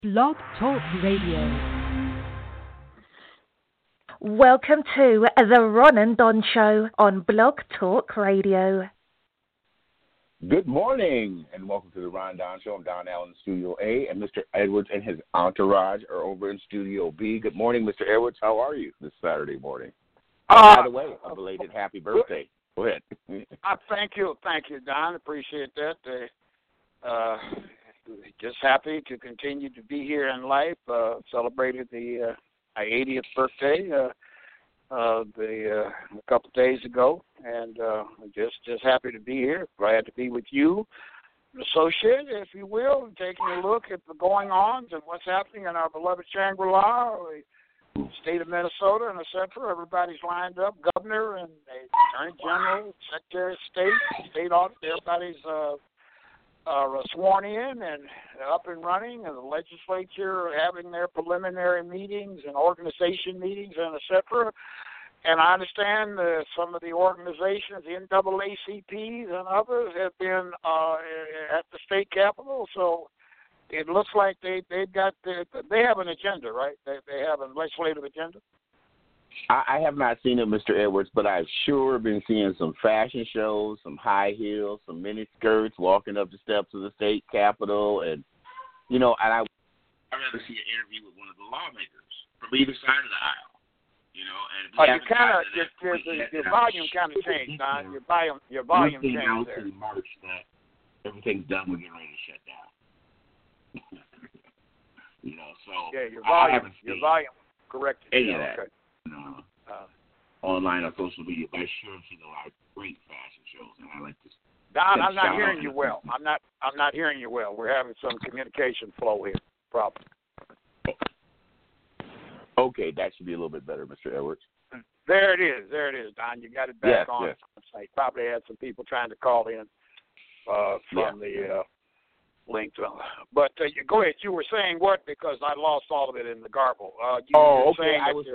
Blog Talk Radio. Welcome to the Ron and Don Show on Blog Talk Radio. Good morning, and welcome to the Ron Don Show. I'm Don Allen in Studio A, and Mr. Edwards and his entourage are over in Studio B. Good morning, Mr. Edwards. How are you this Saturday morning? By the way, a belated happy birthday. Go ahead. Thank you, Don. Appreciate that. Just happy to continue to be here in life. Celebrated my 80th birthday a couple of days ago, and just happy to be here. Glad to be with you, associate, if you will, and taking a look at the going-ons and what's happening in our beloved Shangri-La, the state of Minnesota, and etc. Everybody's lined up. Governor and Attorney General, Secretary of State Auditor, everybody's sworn in and up and running, and the legislature having their preliminary meetings and organization meetings and etc. And I understand some of the organizations, the NAACPs and others, have been at the state capitol. So it looks like they have an agenda, right? They have a legislative agenda. I have not seen it, Mr. Edwards, but I've sure been seeing some fashion shows, some high heels, some mini skirts, walking up the steps of the state capitol, and I'd rather see an interview with one of the lawmakers from either side of the aisle. And your volume kind of changed, Don. Your volume changed there. In March that everything's done, we're getting ready to shut down. So yeah, your volume corrected. Any of that. Okay. Online or social media, but I sure see a lot of great fashion shows, and I like to. Don, I'm not hearing you well. I'm not hearing you well. We're having some communication flow here. Problem. Okay, that should be a little bit better, Mr. Edwards. There it is, Don. You got it back on. Yes. I probably had some people trying to call in from the link. But go ahead. You were saying what? Because I lost all of it in the garble. Okay. I was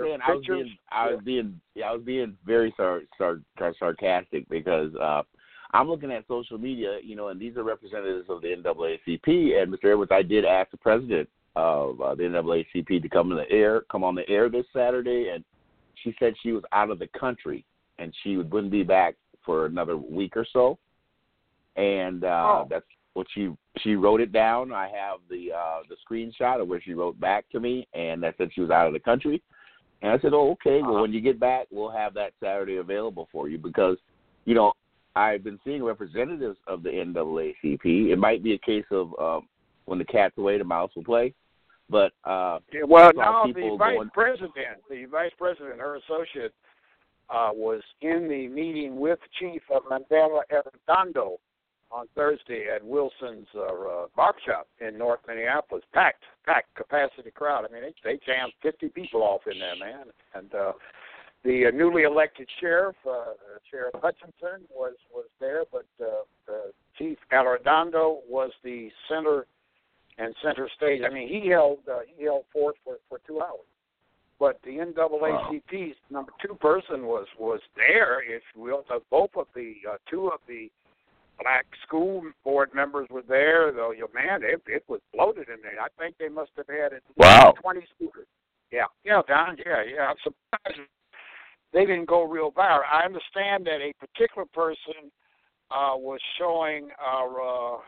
being very sarcastic because I'm looking at social media, and these are representatives of the NAACP. And Mr. Edwards, I did ask the president of the NAACP to come on the air this Saturday, and she said she was out of the country and she wouldn't be back for another week or so. And that's what she wrote it down. I have the screenshot of where she wrote back to me, and that said she was out of the country. And I said, oh, okay, well, when you get back, we'll have that Saturday available for you because, I've been seeing representatives of the NAACP. It might be a case of when the cat's away, the mouse will play. But the vice president, her associate, was in the meeting with Chief Mandela Arredondo on Thursday at Wilson's barbershop in North Minneapolis. Packed capacity crowd. I mean, they jammed 50 people off in there, man. And the newly elected sheriff, Sheriff Hutchinson, was there, but Chief Arredondo was the center stage. I mean, he held forth for 2 hours. But the NAACP's number 2 person was there, if you will. Both of the 2 of the black school board members were there, though. It was bloated in there. I think they must have had at least 20 speakers. Yeah, Don. Yeah. I'm surprised they didn't go real viral. I understand that a particular person was showing our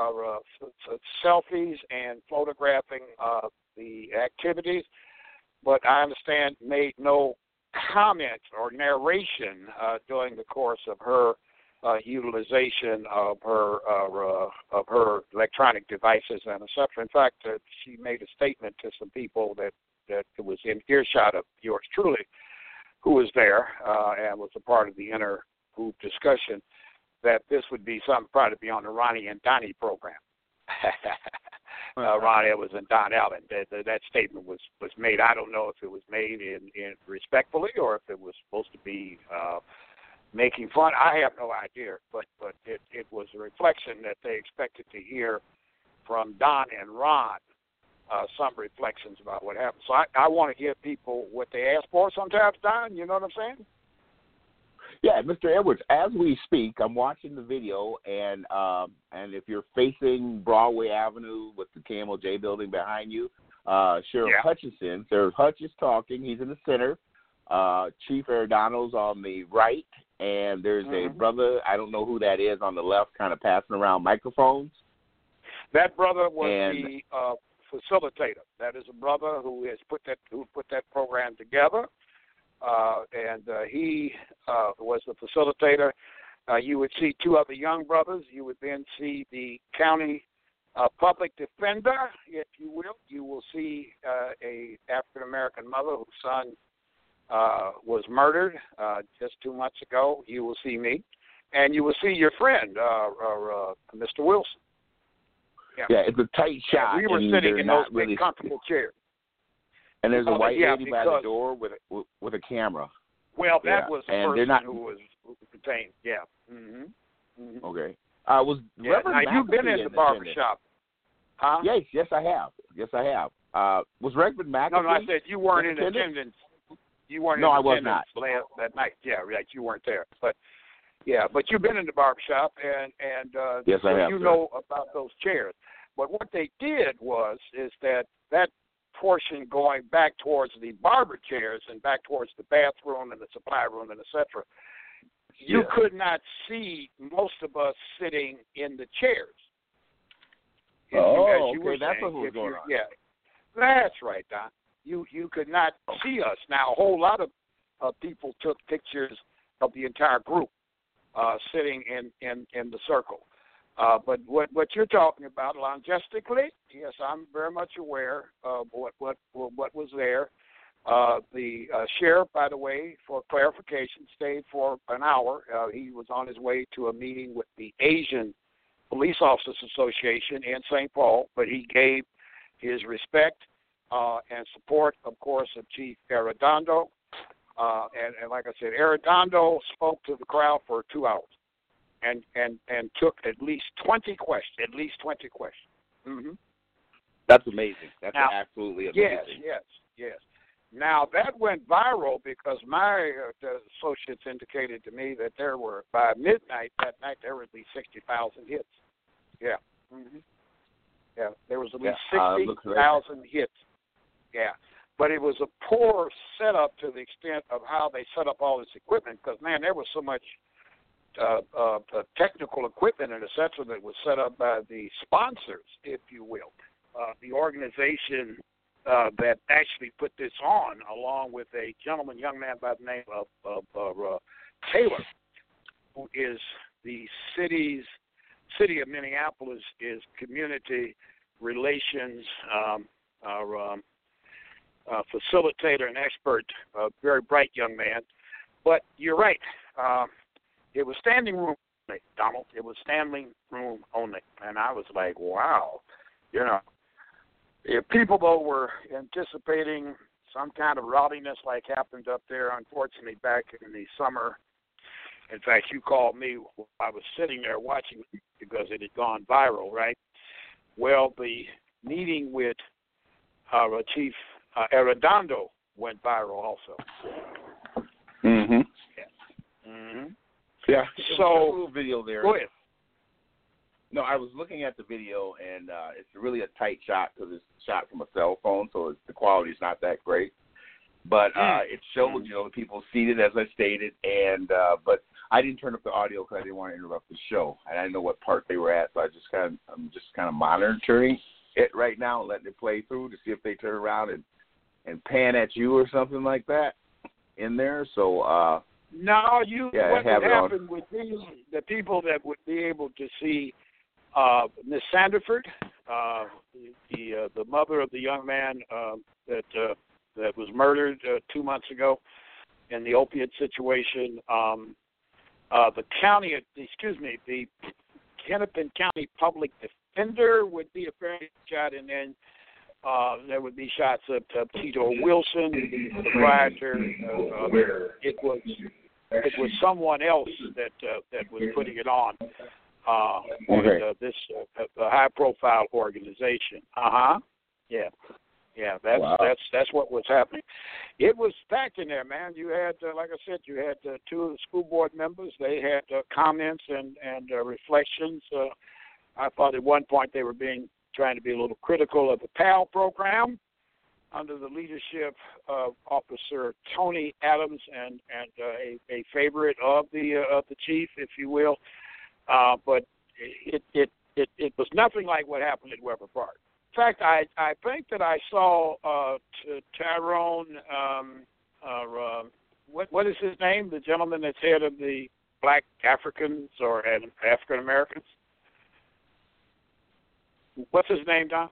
selfies and photographing the activities, but I understand made no comment or narration during the course of her utilization of her electronic devices and etc. In fact, she made a statement to some people that it was in earshot of yours truly, who was there and was a part of the inter-group discussion, that this would be something probably to be on the Ronnie and Donnie program. Ron Edwards and Don Allen. That statement was made. I don't know if it was made in respectfully or if it was supposed to be making fun. I have no idea, but it was a reflection that they expected to hear from Don and Ron, some reflections about what happened. So I want to give people what they ask for sometimes, Don. You know what I'm saying? Yeah, Mr. Edwards, as we speak, I'm watching the video, and if you're facing Broadway Avenue with the KMOJ building behind you, Sheriff Hutchinson, Sheriff Hutch is talking. He's in the center. Chief Arredondo's on the right, and there's a brother, I don't know who that is, on the left, kind of passing around microphones. That brother was the facilitator. That is a brother who put that program together. He was the facilitator. You would see two other young brothers. You would then see the county public defender, if you will. You will see a African-American mother whose son was murdered just 2 months ago. You will see me. And you will see your friend, Mr. Wilson. Yeah, it's a tight shot. We were sitting in those big comfortable chairs. And there's a white lady by the door with a camera. Well, that was the person who was detained. Yeah. Okay. Was Reverend now, you've been in the barbershop. Huh? Yes, I have. Was Reverend McAfee? No, I said you weren't in attendance. You weren't in attendance. No, I was not. That night. Yeah, right. You weren't there. But you've been in the barbershop, and yes, I have. You know about those chairs. But what they did is that portion going back towards the barber chairs and back towards the bathroom and the supply room and etc. You could not see most of us sitting in the chairs. Okay, that's what was going on. Yeah, that's right, Don. You could not see us. Now, a whole lot of people took pictures of the entire group sitting in the circle. But what you're talking about, logistically, yes, I'm very much aware of what was there. The sheriff, by the way, for clarification, stayed for an hour. He was on his way to a meeting with the Asian Police Officers Association in St. Paul, but he gave his respect and support, of course, of Chief Arredondo. And like I said, Arredondo spoke to the crowd for 2 hours. And took at least 20 questions. Mm-hmm. That's amazing. That's absolutely amazing. Yes. Now, that went viral because my associates indicated to me that there were, by midnight that night, there were at least 60,000 hits. Yeah. Mm-hmm. Yeah, there was at least 60,000 hits. Yeah. But it was a poor setup to the extent of how they set up all this equipment because, man, there was so much technical equipment and et cetera that was set up by the sponsors, if you will. The organization that actually put this on, along with a young man by the name of Taylor, who is the city of Minneapolis, is community relations facilitator and expert, a very bright young man. But you're right. It was standing room only, Donald. It was standing room only. And I was like, wow. If people, though, were anticipating some kind of rowdiness like happened up there, unfortunately, back in the summer. In fact, you called me while I was sitting there watching because it had gone viral, right? Well, the meeting with Chief Arredondo went viral also. Mm-hmm. Yeah. Mm-hmm. Yeah. So, a little video there. Go ahead. No, I was looking at the video, and it's really a tight shot because it's shot from a cell phone, so the quality's not that great. But it showed, the people seated, as I stated, and but I didn't turn up the audio because I didn't want to interrupt the show, and I didn't know what part they were at, so I'm just kind of monitoring it right now, letting it play through to see if they turn around and pan at you or something like that in there. So. No, what would happen would be the people that would be able to see Miss Sanderford, the mother of the young man that was murdered 2 months ago in the opiate situation. The Hennepin County Public Defender would be a fairly shot, and then there would be shots of Tito Wilson, the proprietor. It was someone else that was putting it on. This high-profile organization. Yeah. Yeah, that's what was happening. It was packed in there, man. You had, like I said, you had two of the school board members. They had comments and reflections. I thought at one point they were trying to be a little critical of the PAL program under the leadership of Officer Tony Adams and a favorite of the chief, if you will. But it was nothing like what happened at Weber Park. In fact, I think that I saw Tyrone, what is his name? The gentleman that's head of the Black Africans or African Americans. What's his name, Don?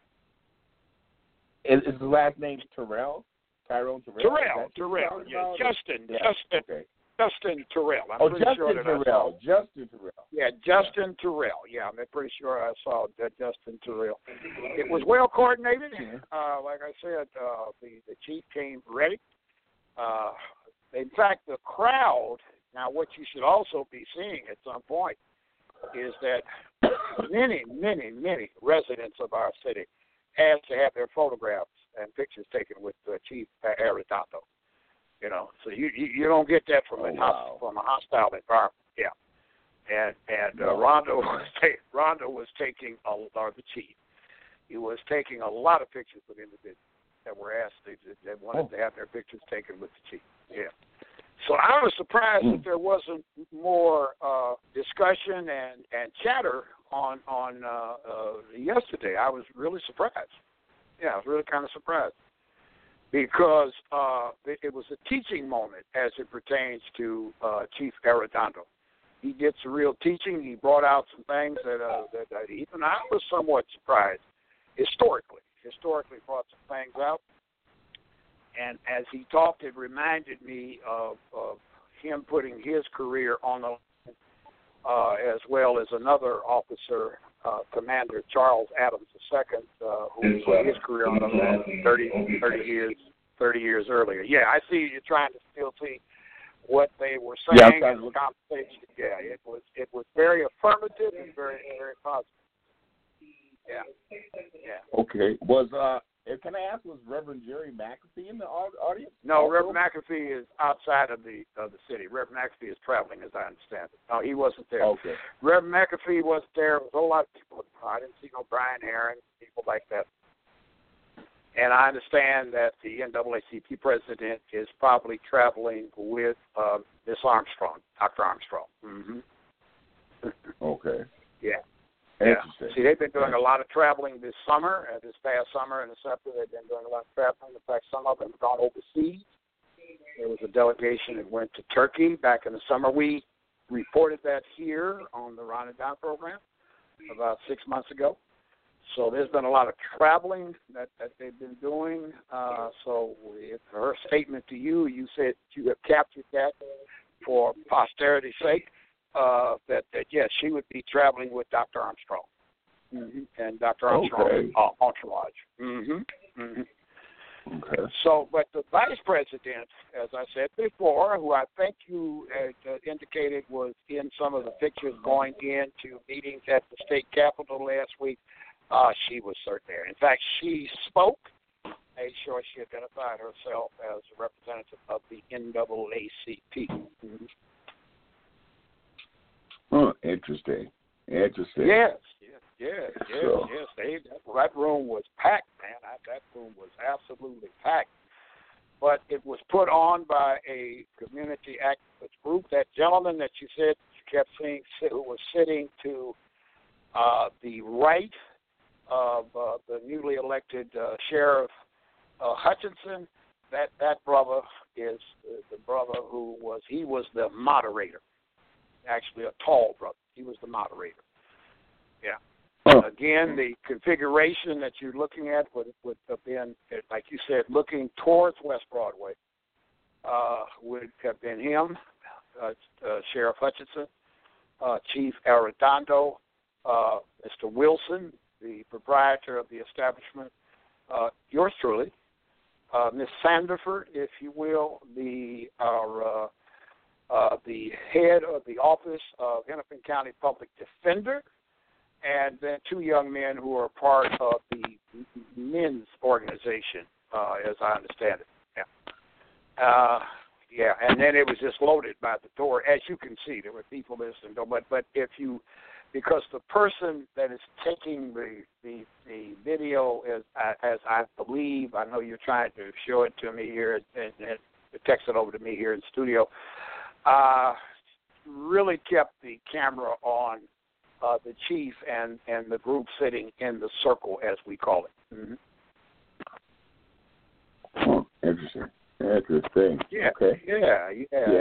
Is his last name Terrell? Tyrone Terrell? Terrell. Yeah, Justin. Yeah. Justin. Okay. Justin Terrell. I'm pretty Justin sure that Terrell. I saw. Justin Terrell. Yeah, Justin Terrell. Yeah, I'm pretty sure I saw that Justin Terrell. It was well coordinated. Like I said, the chief came ready. In fact, the crowd. Now, what you should also be seeing at some point is that many residents of our city have to have their photographs and pictures taken with Chief Arredondo. You know, so you don't get that from a hostile environment. Yeah, and Rondo was taking the chief. He was taking a lot of pictures with individuals that were asked that wanted to have their pictures taken with the chief. Yeah. So I was surprised that there wasn't more discussion and chatter on yesterday. I was really surprised. Yeah, I was really kind of surprised because it was a teaching moment as it pertains to Chief Arredondo. He did some real teaching. He brought out some things that even I was somewhat surprised historically. Historically brought some things out. And as he talked, it reminded me of him putting his career on the line, as well as another officer, Commander Charles Adams II, who put his career on the line 30 years earlier. Yeah, I see you're trying to still see what they were saying in the conversation. Yeah, it was very affirmative and very positive. Yeah. Okay. Can I ask, was Reverend Jerry McAfee in the audience? No, also? Reverend McAfee is outside of the city. Reverend McAfee is traveling, as I understand it. No, he wasn't there. Okay. Reverend McAfee wasn't there. There was a lot of people. I didn't see no Brian Herring, people like that. And I understand that the NAACP president is probably traveling with Miss Armstrong, Dr. Armstrong. Mm-hmm. Okay. Yeah. Interesting. See, they've been doing a lot of traveling this summer, this past summer in the SEPTA. They've been doing a lot of traveling. In fact, some of them have gone overseas. There was a delegation that went to Turkey back in the summer. We reported that here on the Ron and Don program about 6 months ago. So there's been a lot of traveling that they've been doing. So if her statement to you, you said you have captured that for posterity's sake. That yes, she would be traveling with Dr. Armstrong and Dr. Armstrong's entourage. Okay. So, but the vice president, as I said before, who I think you had indicated was in some of the pictures going into meetings at the state capitol last week, she was certainly there. In fact, she spoke, made sure she identified herself as a representative of the NAACP. Oh, interesting. Yes. That room was packed, man. That room was absolutely packed. But it was put on by a community activist group. That gentleman that you said you kept seeing who was sitting to the right of the newly elected Sheriff Hutchinson, that brother is the brother who was the moderator. Actually, a tall brother. He was the moderator. Yeah. Oh. Again, the configuration that you're looking at would have been, like you said, looking towards West Broadway, would have been him, Sheriff Hutchinson, Chief Arredondo, Mr. Wilson, the proprietor of the establishment, yours truly, Miss Sanderford, if you will, the head of the Office of Hennepin County Public Defender, and then 2 young men who are part of the men's organization, as I understand it. Yeah, and then it was just loaded by the door. As you can see, there were people listening. But if you, because the person that is taking the video, as I believe, I know you're trying to show it to me here and text it over to me here in the studio, really kept the camera on the chief and the group sitting in the circle, as we call it. Mm-hmm. Interesting. Interesting. Yeah. Okay. Yeah.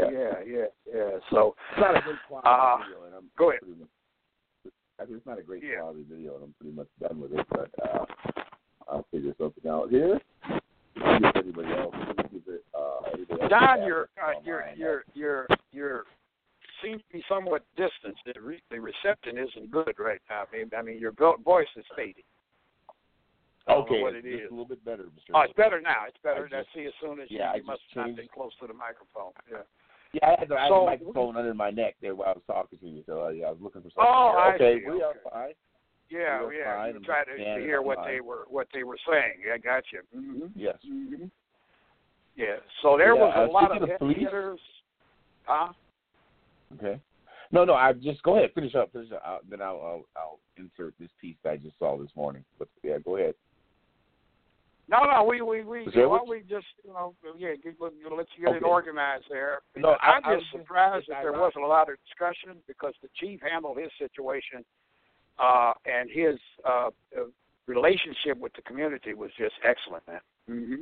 So it's not a great quality video, and I'm go ahead. It's not a great quality video, and I'm pretty much done with it. But I'll figure something out here. Give everybody else. Don, you're seem to be somewhat distanced. The reception isn't good right now. I mean, your voice is fading. Okay, what it it's is. A little bit better, Mr. Oh, it's better now. It's better. I see as soon as you must not be close to the microphone. Yeah. Yeah, I had the microphone under my neck there while I was talking to you, so I was looking for something. Oh, I see. We are fine. Yeah. You try to hear what they were saying. I got you. Mm-hmm. Yes. Mm-hmm. Yeah. So there was a lot of hitters. Huh? Okay. No. I just go ahead. Finish up. Then I'll insert this piece that I just saw this morning. But yeah, go ahead. No. We just let's get it organized there. No, I'm just surprised that there wasn't a lot of discussion because the chief handled his situation, and his relationship with the community was just excellent, man. Mm-hmm.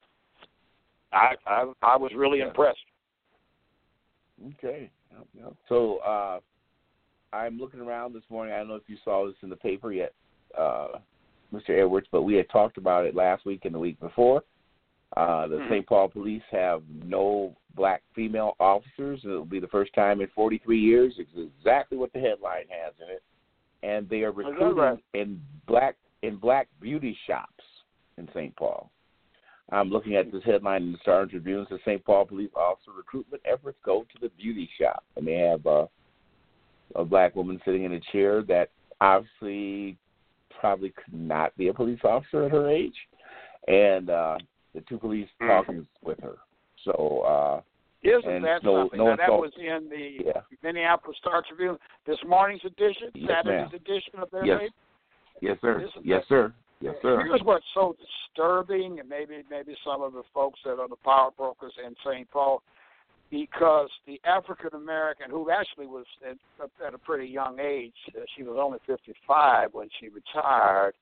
I was really impressed. Okay. So I'm looking around this morning. I don't know if you saw this in the paper yet, Mr. Edwards, but we had talked about it last week and the week before. The St. Paul Police have no black female officers. It will be the first time in 43 years. It's exactly what the headline has in it. And they are recruiting in black beauty shops in St. Paul. I'm looking at this headline in the Star Tribune. It says St. Paul Police officer recruitment efforts go to the beauty shop. And they have a black woman sitting in a chair that obviously probably could not be a police officer at her age. And the 2 police talking with her. So isn't that something? Now, that was in the Minneapolis Star Tribune this morning's edition, Saturday's edition of their paper? Yes, sir. Yes, sir. Yes, sir. Here's what's so disturbing, and maybe some of the folks that are the power brokers in St. Paul, because the African American, who actually was at a pretty young age, she was only 55 when she retired.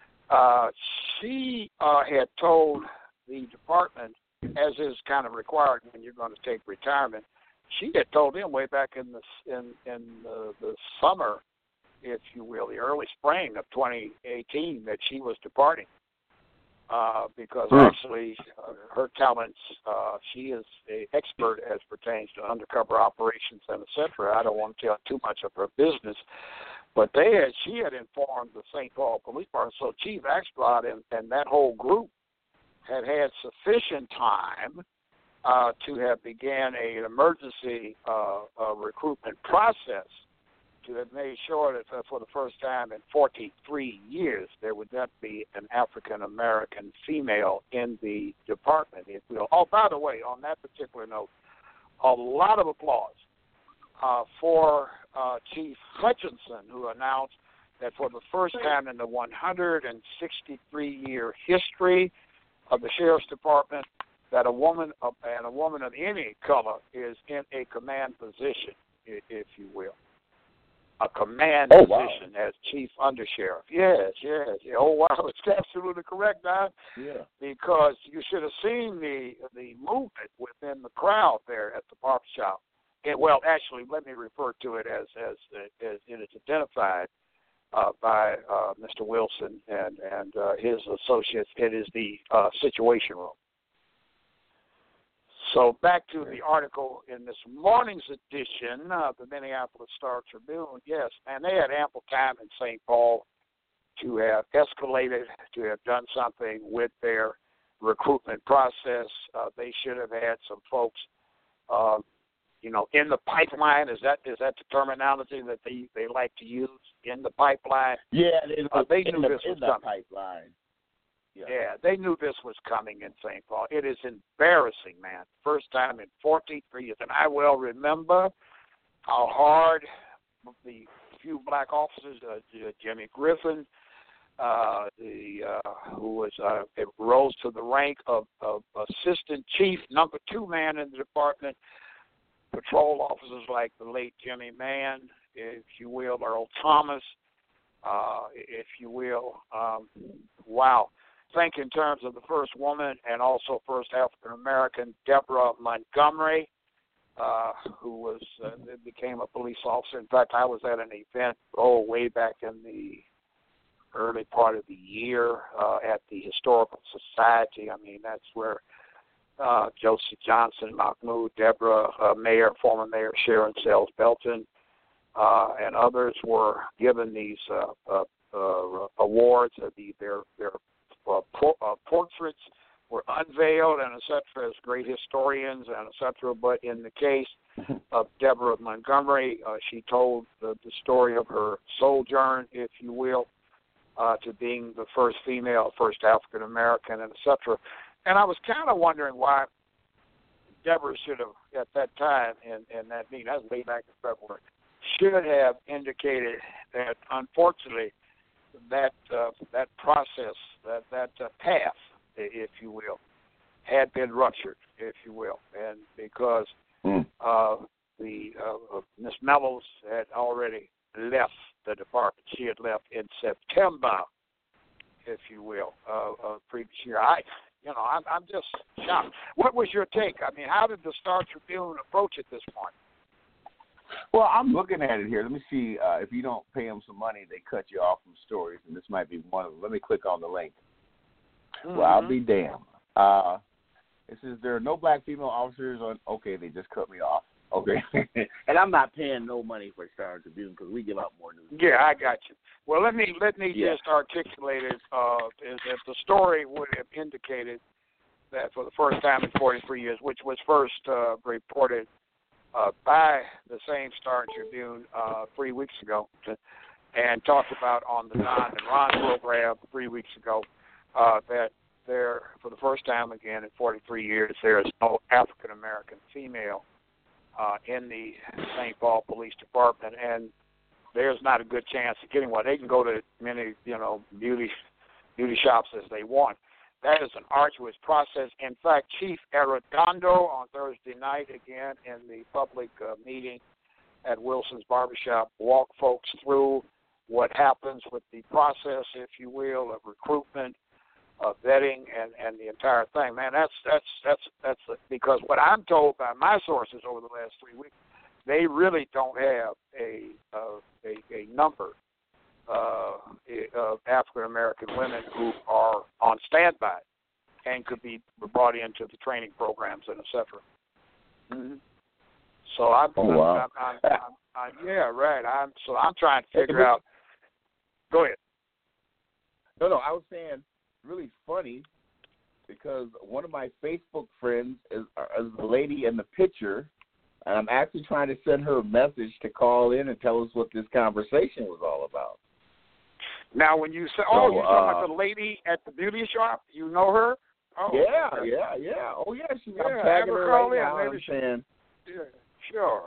She had told the department, as is kind of required when you're going to take retirement, she had told them way back in the summer, if you will, the early spring of 2018, that she was departing because actually her talents, she is an expert as pertains to undercover operations and et cetera. I don't want to tell too much of her business, but she had informed the St. Paul Police Department, so Chief Axelrod and that whole group had sufficient time to have began an emergency recruitment process to have made sure that for the first time in 43 years there would not be an African-American female in the department, if you will. Oh, by the way, on that particular note, a lot of applause for Chief Hutchinson, who announced that for the first time in the 163-year history of the Sheriff's Department, that a woman of any color is in a command position, if you will. A command position as Chief Undersheriff. Yes. Oh, wow, it's absolutely correct, Don. Yeah. Because you should have seen the movement within the crowd there at the barber shop. Well, actually, let me refer to it as it is identified by Mr. Wilson and his associates. It is the Situation Room. So back to the article in this morning's edition of the Minneapolis Star Tribune. Yes, man, they had ample time in St. Paul to have escalated, to have done something with their recruitment process. They should have had some folks in the pipeline. Is that the terminology that they like to use, in the pipeline? Yeah, they knew this was coming. Pipeline. Yeah, they knew this was coming in St. Paul. It is embarrassing, man. First time in 43 years. And I well remember how hard the few black officers, Jimmy Griffin, who rose to the rank of assistant chief, number 2 man in the department, patrol officers like the late Jimmy Mann, if you will, Earl Thomas, if you will. Wow. Think in terms of the first woman and also first African-American, Deborah Montgomery, who became a police officer. In fact, I was at an event, way back in the early part of the year at the Historical Society. I mean, that's where Josie Johnson, Mahmoud, Deborah, former Mayor Sharon Sells Belton, and others were given these awards. Their portraits were unveiled and et cetera as great historians and et cetera. But in the case of Deborah Montgomery, she told the story of her sojourn, if you will, to being the first female, first African American, and et cetera. And I was kind of wondering why Deborah should have, at that time, in that meeting, that was way back in February, should have indicated that, unfortunately, that process, that path, if you will, had been ruptured, if you will, and because Miss Mellows had already left the department. She had left in September, if you will, of previous year. I'm just shocked. What was your take? I mean, how did the Star Tribune approach it this point? Well, I'm looking at it here. Let me see. If you don't pay them some money, they cut you off from stories, and this might be one of them. Let me click on the link. Well, I'll be damned. It says there are no black female officers on. Okay, they just cut me off. Okay. And I'm not paying no money for Star Tribune because we give out more news. Yeah, I got you. Well, let me just articulate it. Is that the story would have indicated that for the first time in 43 years, which was first reported by the same Star Tribune 3 weeks ago, and talked about on the Don and Ron program 3 weeks ago, that there, for the first time again in 43 years, there is no African American female in the St. Paul Police Department, and there's not a good chance of getting one. They can go to many, beauty shops as they want. That is an arduous process. In fact, Chief Arredondo on Thursday night, again in the public meeting at Wilson's Barbershop, walked folks through what happens with the process, if you will, of recruitment, of vetting, and the entire thing. Man, that's because what I'm told by my sources over the last 3 weeks, they really don't have a number of African American women who are on standby and could be brought into the training programs and et cetera. Mm-hmm. So yeah, right. I'm trying to figure out. Go ahead. No, I was saying really funny because one of my Facebook friends is the lady in the picture, and I'm actually trying to send her a message to call in and tell us what this conversation was all about. Now, when you say, you're talking about the lady at the beauty shop, you know her? Oh, yeah. Okay. Yeah. Oh, yeah. I'm have tagging her her call right in. now. Maybe Yeah, sure.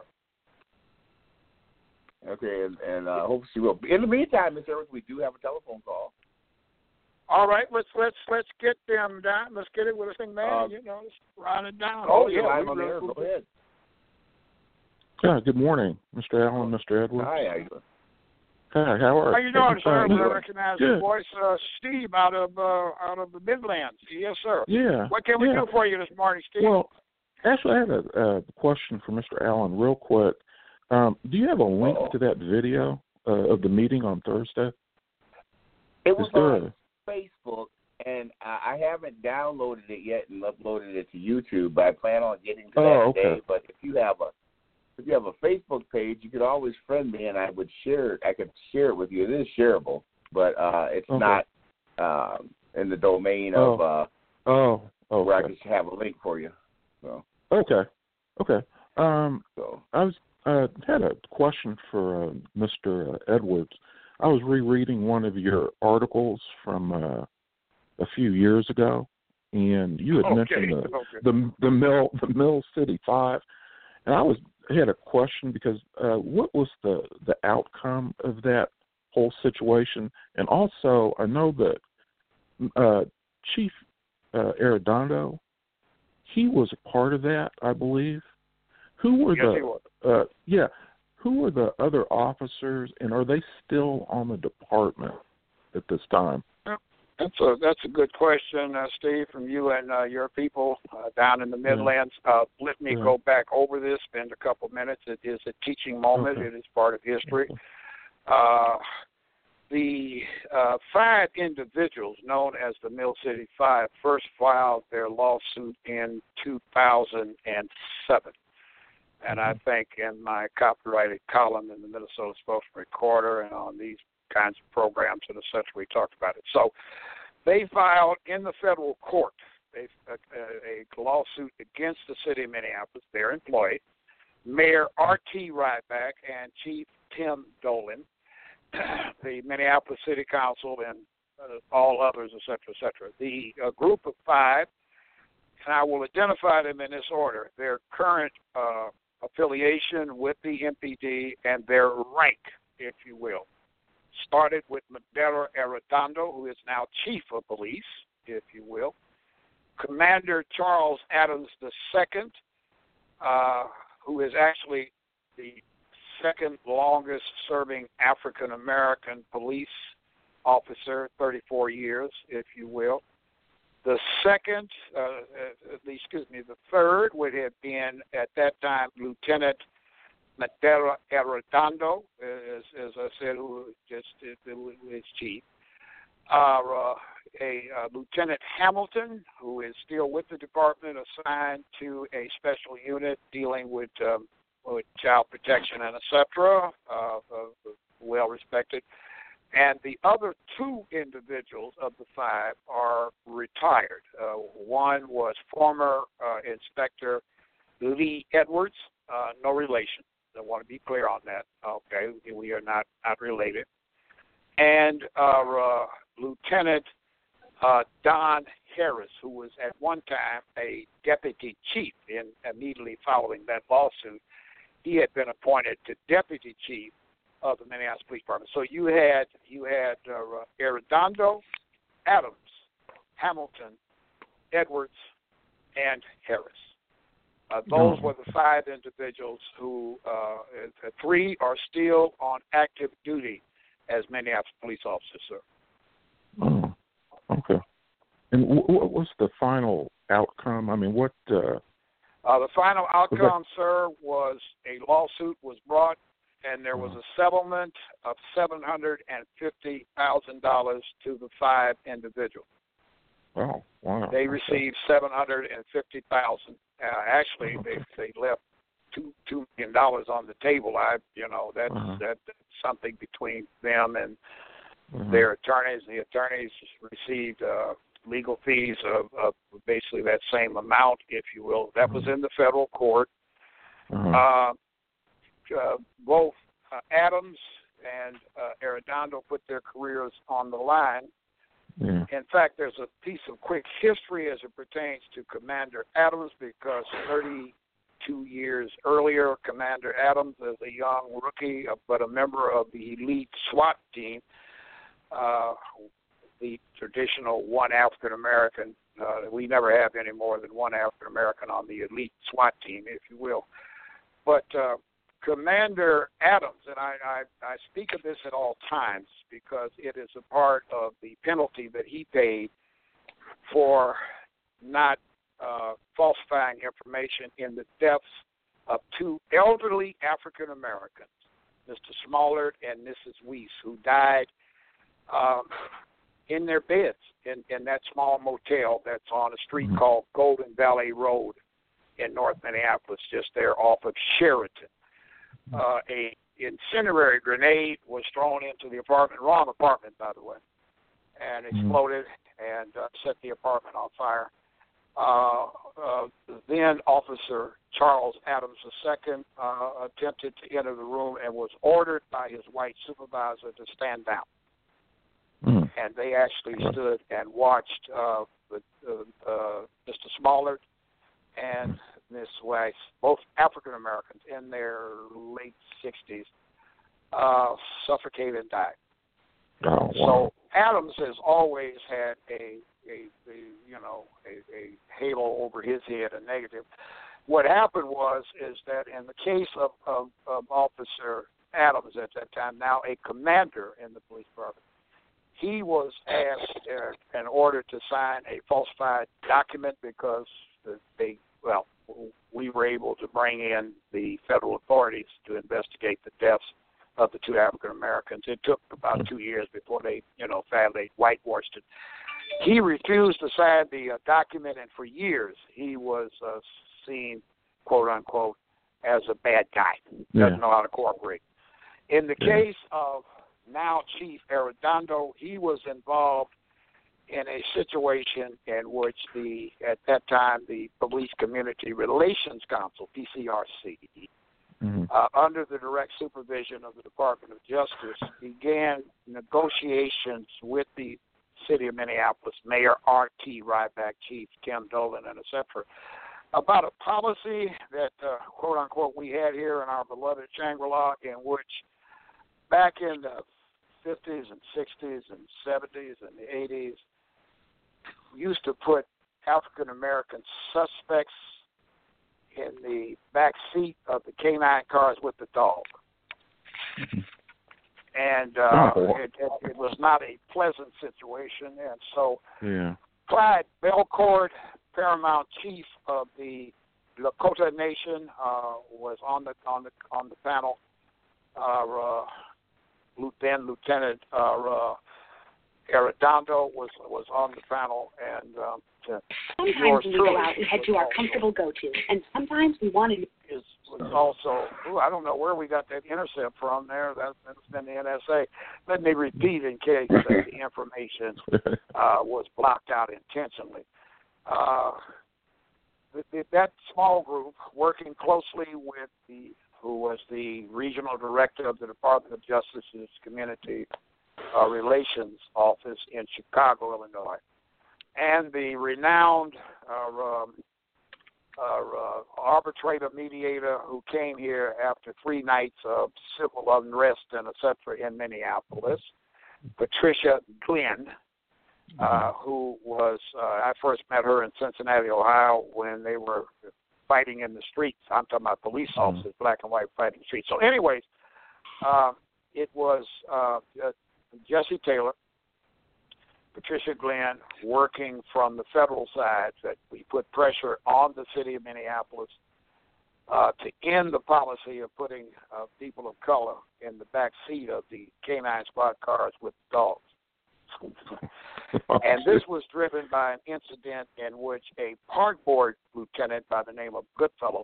Okay, and hope she will. In the meantime, Ms. Evans, we do have a telephone call. All right, let's get them down. Let's get it with this thing, man. Let's run it down. Yeah, I'm on the air. Go ahead. Yeah, good morning, Mr. Allen, Mr. Edwards. Hi, how you doing? Hi, how are you? How you doing, sir? I recognize your voice, Steve, out of the Midlands. Yes, sir. Yeah. What can we do for you this morning, Steve? Well, actually, I had a question for Mr. Allen real quick. Do you have a link to that video of the meeting on Thursday? It was on Facebook, and I haven't downloaded it yet and uploaded it to YouTube, but I plan on getting to that today. But if you have a Facebook page, you could always friend me, and I would share it. I could share it with you. It is shareable, but it's not in the domain of where I could have a link for you. So. Okay. I had a question for Mr. Edwards. I was rereading one of your articles from a few years ago, and you had mentioned the Mill City Five, and I had a question because what was the outcome of that whole situation? And also, I know that Chief Arredondo, he was a part of that, I believe. Who were Who were the other officers, and are they still on the department at this time? That's a good question, Steve, from you and your people down in the Midlands. Let me go back over this, spend a couple minutes. It is a teaching moment. It is part of history. The 5 individuals known as the Mill City Five first filed their lawsuit in 2007. And I think in my copyrighted column in the Minnesota Spokesman Recorder and on these kinds of programs and such, we talked about it. So they filed in the federal court a lawsuit against the city of Minneapolis, their employee, Mayor R.T. Ryback, and Chief Tim Dolan, the Minneapolis City Council, and all others, et cetera, et cetera. The group of 5, and I will identify them in this order, their current affiliation with the MPD and their rank, if you will. Started with Madero Arredondo, who is now Chief of Police, if you will. Commander Charles Adams II, who is actually the second longest serving African American police officer, 34 years, if you will. The third would have been at that time Lieutenant Madero Arredondo, as I said, who is chief. Lieutenant Hamilton, who is still with the department, assigned to a special unit dealing with child protection and et cetera, well respected. And the other 2 individuals of the 5 are retired. One was former Inspector Lee Edwards, no relation. I want to be clear on that. Okay, we are not related. And Lieutenant Don Harris, who was at one time a deputy chief immediately following that lawsuit. He had been appointed to deputy chief of the Minneapolis Police Department. So you had Arredondo, Adams, Hamilton, Edwards, and Harris. Those were the 5 individuals who 3 are still on active duty as Minneapolis police officers, sir. Oh, okay. And what was the final outcome? I mean, what? The final outcome, sir, was a lawsuit was brought, and there was a settlement of $750,000 to the 5 individuals. Oh, wow! They received $750,000. Actually, they left $2 million on the table. That's something between them and their attorneys. The attorneys received legal fees of basically that same amount, if you will. That was in the federal court. Both Adams and Arredondo put their careers on the line. Yeah. In fact, there's a piece of quick history as it pertains to Commander Adams, because 32 years earlier, Commander Adams, as a young rookie, but a member of the elite SWAT team, the traditional one African-American. We never have any more than one African-American on the elite SWAT team, if you will. But Commander Adams, and I speak of this at all times because it is a part of the penalty that he paid for not falsifying information in the deaths of 2 elderly African Americans, Mr. Smollard and Mrs. Weiss, who died in their beds in that small motel that's on a street called Golden Valley Road in North Minneapolis, just there off of Sheridan. A incendiary grenade was thrown into the apartment, wrong apartment, by the way, and exploded and set the apartment on fire. Then Officer Charles Adams II attempted to enter the room and was ordered by his white supervisor to stand down. And they actually stood and watched Mr. Smallard and Miss Weiss, both African Americans in their late 60s, suffocate and die. Oh, wow. So Adams has always had a halo over his head, a negative. What happened is that in the case of Officer Adams at that time, now a commander in the police department, he was asked in order to sign a falsified document because we were able to bring in the federal authorities to investigate the deaths of the two African Americans. It took about 2 years before they, finally whitewashed it. He refused to sign the document, and for years he was seen, quote unquote, as a bad guy. Doesn't know how to cooperate. In the case of now Chief Arredondo, he was involved in a situation in which at that time the Police Community Relations Council, PCRC, under the direct supervision of the Department of Justice, began negotiations with the city of Minneapolis, Mayor R.T. Ryback, Chief Tim Dolan, and etc., about a policy that, quote unquote, we had here in our beloved Shangri-La, in which back in the 50s and 60s and 70s and the 80s, used to put African American suspects in the back seat of the canine cars with the dog. And it was not a pleasant situation. And so Clyde Belcourt, Paramount Chief of the Lakota Nation, was on the panel. Lieutenant Arredondo was on the panel, and sometimes when we go out, we head to our comfortable go-to, and sometimes we want to. Was also, I don't know where we got that intercept from there. That's been the NSA. Let me repeat in case the information was blocked out intentionally. That small group, working closely with who was the regional director of the Department of Justice's Community Relations Office in Chicago, Illinois, and the renowned arbitrator mediator who came here after 3 nights of civil unrest and etc. in Minneapolis, Patricia Glenn, who was, I first met her in Cincinnati, Ohio, when they were fighting in the streets. I'm talking about police officers, black and white, fighting in the streets. So anyways, it was Jesse Taylor, Patricia Glenn, working from the federal side, that we put pressure on the city of Minneapolis to end the policy of putting people of color in the back seat of the canine squad cars with dogs. And this was driven by an incident in which a park board lieutenant by the name of Goodfellow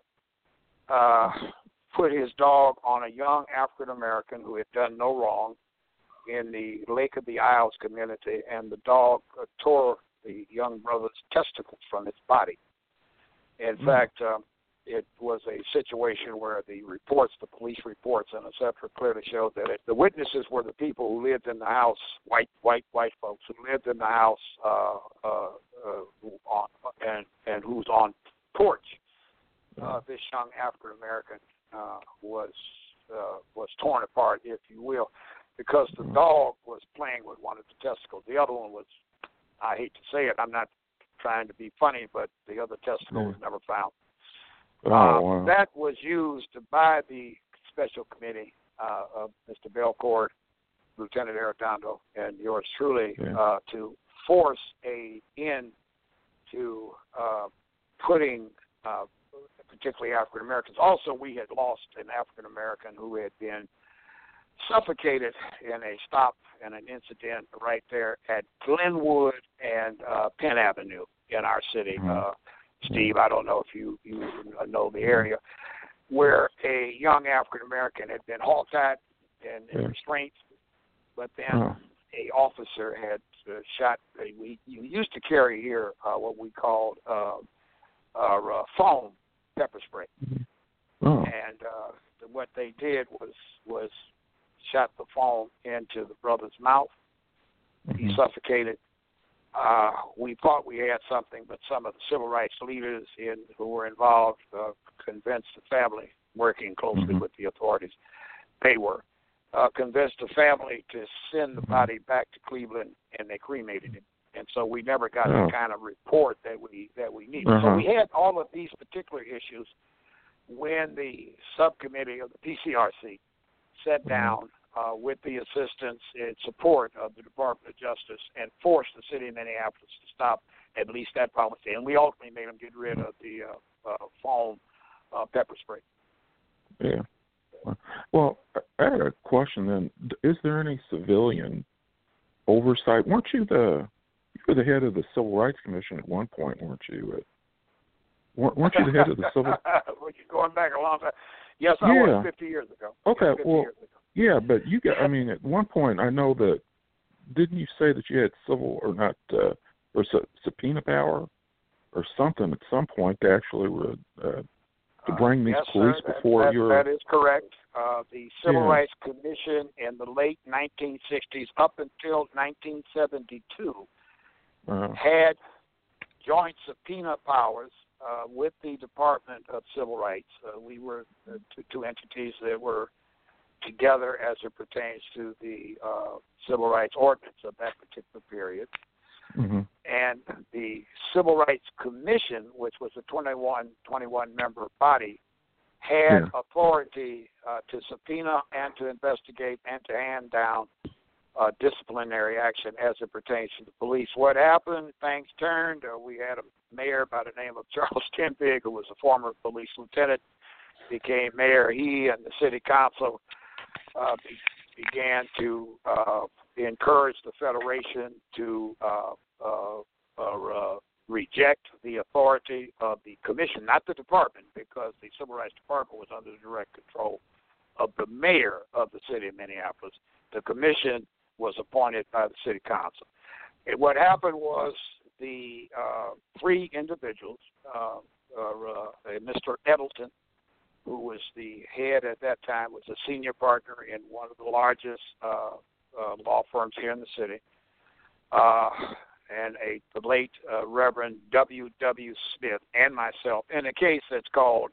put his dog on a young African American who had done no wrong in the Lake of the Isles community, and the dog tore the young brother's testicles from its body. In fact, it was a situation where the police reports, and et cetera, clearly showed that the witnesses were the people who lived in the house, white folks who lived in the house, and who was on porch. This young African American was torn apart, if you will, because the dog was playing with one of the testicles. The other one was, I hate to say it, I'm not trying to be funny, but the other testicle was never found. Wow. That was used by the special committee of Mr. Belcourt, Lieutenant Arredondo, and yours truly to force an end to putting particularly African Americans. Also, we had lost an African American who had been suffocated in a stop and an incident right there at Glenwood and Penn Avenue in our city. Steve, I don't know if you know the area, where a young African American had been hogtied in restraints, but then a officer had shot. We used to carry here what we called foam pepper spray. Oh. And what they did was shot the foam into the brother's mouth. He suffocated. We thought we had something, but some of the civil rights leaders who were involved convinced the family, working closely with the authorities, they were, convinced the family to send the body back to Cleveland, and they cremated him. And so we never got the kind of report that we needed. So we had all of these particular issues when the subcommittee of the PCRC sat down with the assistance and support of the Department of Justice and forced the city of Minneapolis to stop at least that policy. And we ultimately made them get rid of the foam pepper spray. Yeah. Well, I had a question then. Is there any civilian oversight? You were the head of the Civil Rights Commission at one point, weren't you? Weren't you the head of the Civil? Well, you're going back a long time. Yes, I was 50 years ago. Okay, yeah, but you got. I mean, at one point, I know that. Didn't you say that you had civil or not or subpoena power or something at some point to actually to bring these police before your? That is correct. The Civil Rights Commission in the late 1960s, up until 1972, had joint subpoena powers with the Department of Civil Rights. We were two entities that were together as it pertains to the Civil Rights Ordinance of that particular period. And the Civil Rights Commission, which was a 21-member body, had authority to subpoena and to investigate and to hand down disciplinary action as it pertains to the police. What happened? Things turned. We had a mayor by the name of Charles Tenbig, who was a former police lieutenant, became mayor. He and the city council began to encourage the Federation to reject the authority of the commission, not the department, because the Civil Rights Department was under the direct control of the mayor of the city of Minneapolis. The commission was appointed by the city council. And what happened was the three individuals, Mr. Edelton, who was the head at that time, was a senior partner in one of the largest law firms here in the city, and the late Reverend W.W. Smith, and myself, in a case that's called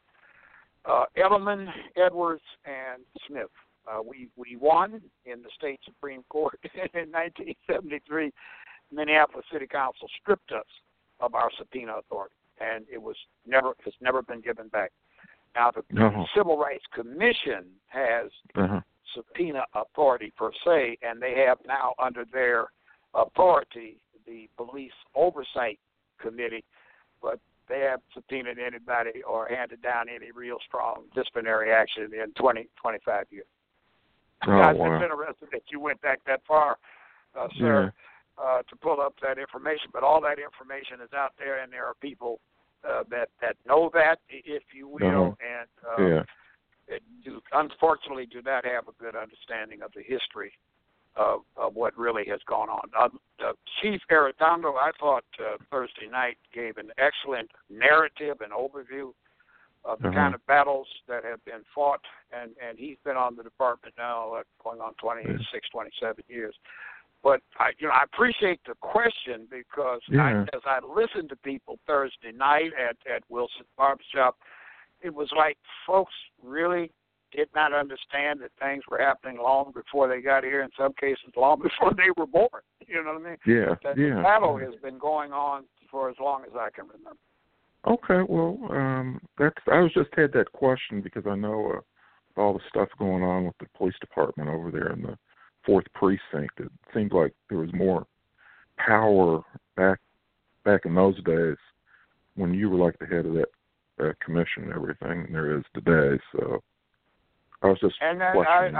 Edelman, Edwards, and Smith. We won in the state Supreme Court in 1973. Minneapolis City Council stripped us of our subpoena authority, and has never been given back. Now, the Civil Rights Commission has subpoena authority per se, and they have now under their authority the Police Oversight Committee, but they haven't subpoenaed anybody or handed down any real strong disciplinary action in 25 years. I'm interested that you went back that far, sir, to pull up that information, but all that information is out there, and there are people that know that, if you will, and unfortunately do not have a good understanding of the history of what really has gone on. Chief Arredondo, I thought Thursday night gave an excellent narrative and overview of the kind of battles that have been fought, and he's been on the department now going on 26, 27 years. But I appreciate the question because as I listened to people Thursday night at Wilson Barbershop, it was like folks really did not understand that things were happening long before they got here, in some cases long before they were born. You know what I mean? The battle has been going on for as long as I can remember. Okay, well, I just had that question because I know all the stuff going on with the police department over there in the 4th Precinct. It seemed like there was more power back in those days when you were like the head of that commission and everything than there is today. So I was just questioning.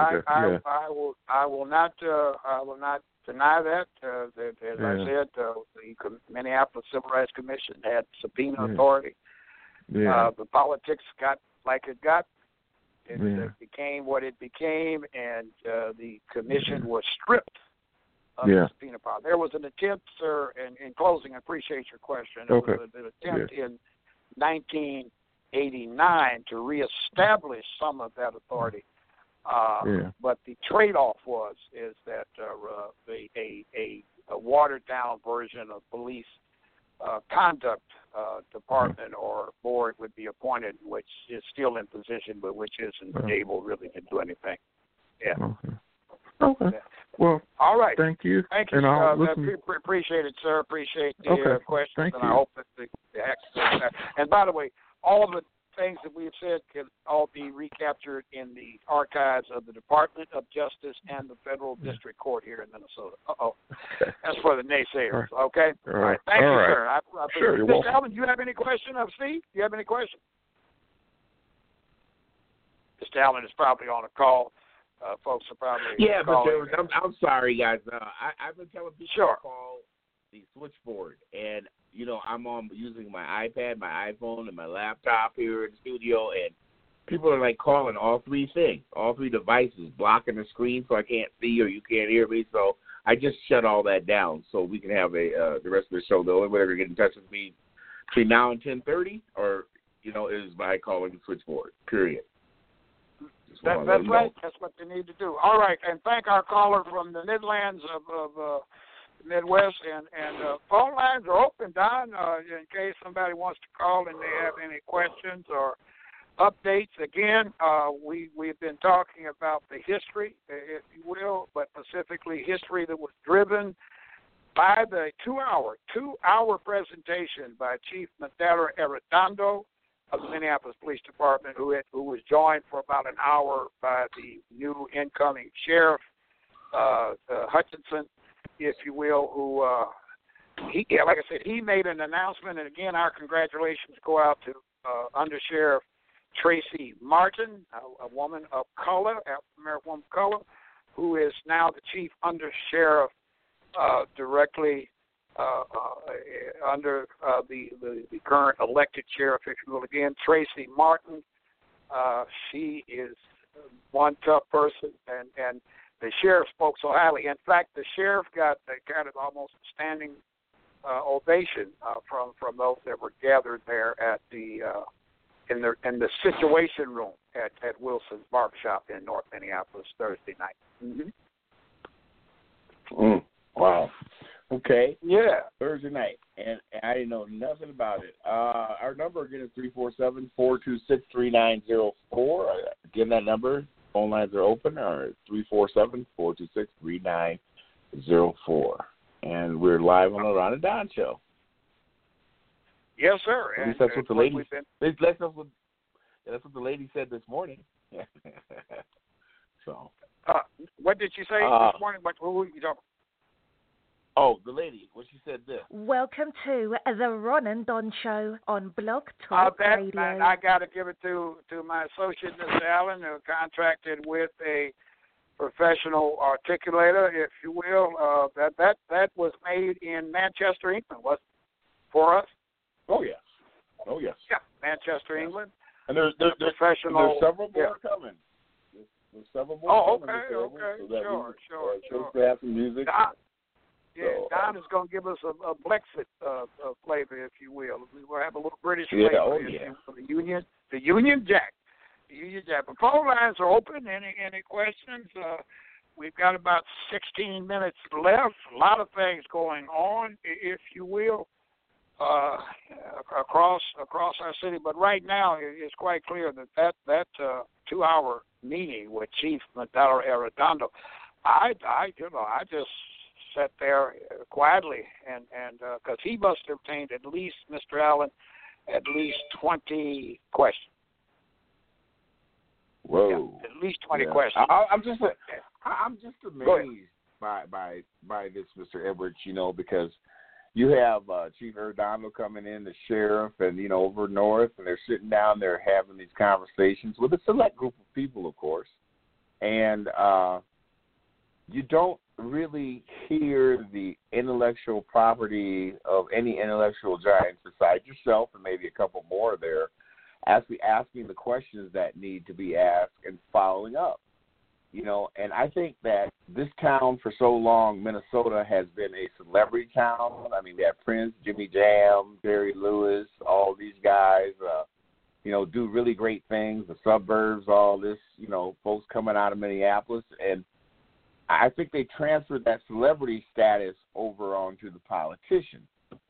I will not deny that. As I said, the Minneapolis Civil Rights Commission had subpoena authority. The politics got like it got. It became what it became, and the commission was stripped of the subpoena power. There was an attempt, sir, in closing, I appreciate your question. There was an attempt in 1989 to reestablish some of that authority. But the trade-off is that a watered-down version of police conduct department or board would be appointed, which is still in position, but which isn't able really to do anything. Yeah. Okay. Well, all right. Thank you. Thank you. And I'll appreciate it, sir. Appreciate the questions. Thank and you. I hope that the and by the way, all the things that we've said can all be recaptured in the archives of the Department of Justice and the Federal District Court here in Minnesota. Okay. That's for the naysayers. All right. Okay. All right. Thank you, right. sir. I Sure. You're Mr. welcome. Allen, do you have any question of Steve? Do you have any question? Mr. Allen is probably on a call. Folks are probably calling. but I'm sorry, guys. I've been telling people to call the switchboard, and I'm using my iPad, my iPhone, and my laptop here in the studio, and people are like calling all three things, all three devices, blocking the screen so I can't see or you can't hear me. So I just shut all that down so we can have the rest of the show. The only way to get in touch with me between now and 10:30, or is by calling the switchboard. Period. That's right. That's what they need to do. All right, and thank our caller from the Midlands of the Midwest, and phone lines are open, Don, in case somebody wants to call and they have any questions or updates. Again, we've been talking about the history, if you will, but specifically history that was driven by the two-hour presentation by Chief Mandela Arredondo of the Minneapolis Police Department, who was joined for about an hour by the new incoming sheriff, Hutchinson, if you will, who, like I said, he made an announcement, and again, our congratulations go out to Undersheriff Tracy Martin, a woman of color, African-American woman of color, who is now the Chief Undersheriff directly under the current elected sheriff, if you will. Again, Tracy Martin. She is one tough person, and the sheriff spoke so highly. In fact, the sheriff got kind of almost a standing ovation from those that were gathered there at the in the Situation Room at Wilson's Barbershop in North Minneapolis Thursday night. Mm-hmm. Wow. Okay. Yeah. Thursday night, and I didn't know nothing about it. Our number again is 347-426-3904. Again, that number. Phone lines are open, or 347-426-3904. And we're live on the Ron and Don Show. Yes, sir. At least that's what the lady. That's what the lady said this morning. So. What did she say this morning? Who were you talking? Oh, the lady. What she said this. Welcome to the Ron and Don Show on Blog Talk Radio. I got to give it to my associate, Mr. Allen, who contracted with a professional articulator, if you will. That was made in Manchester, England, wasn't it, for us? Oh, yes. Yeah, Manchester, England. And there's professional. There's several more coming. There's several more coming. Okay. Sure. To have some music. Don is going to give us a Brexit flavor, if you will. We will have a little British flavor. The Union Jack. The Union Jack. But phone lines are open. Any questions? We've got about 16 minutes left. A lot of things going on, if you will, across our city. But right now, it's quite clear that 2-hour meeting with Chief Mandela Arredondo, I just sat there quietly, and because he must have obtained at least, Mr. Allen, at least 20 questions. Whoa! Yeah, at least 20 questions. I'm just amazed by this, Mr. Edwards. Because you have Chief Arredondo coming in, the sheriff, and over north, and they're sitting down there having these conversations with a select group of people, of course, and you don't really hear the intellectual property of any intellectual giants besides yourself and maybe a couple more there, actually asking the questions that need to be asked and following up. And I think that this town for so long, Minnesota, has been a celebrity town. I mean, they have Prince, Jimmy Jam, Jerry Lewis, all these guys, really great things, the suburbs, all this, folks coming out of Minneapolis. And I think they transferred that celebrity status over onto the politicians.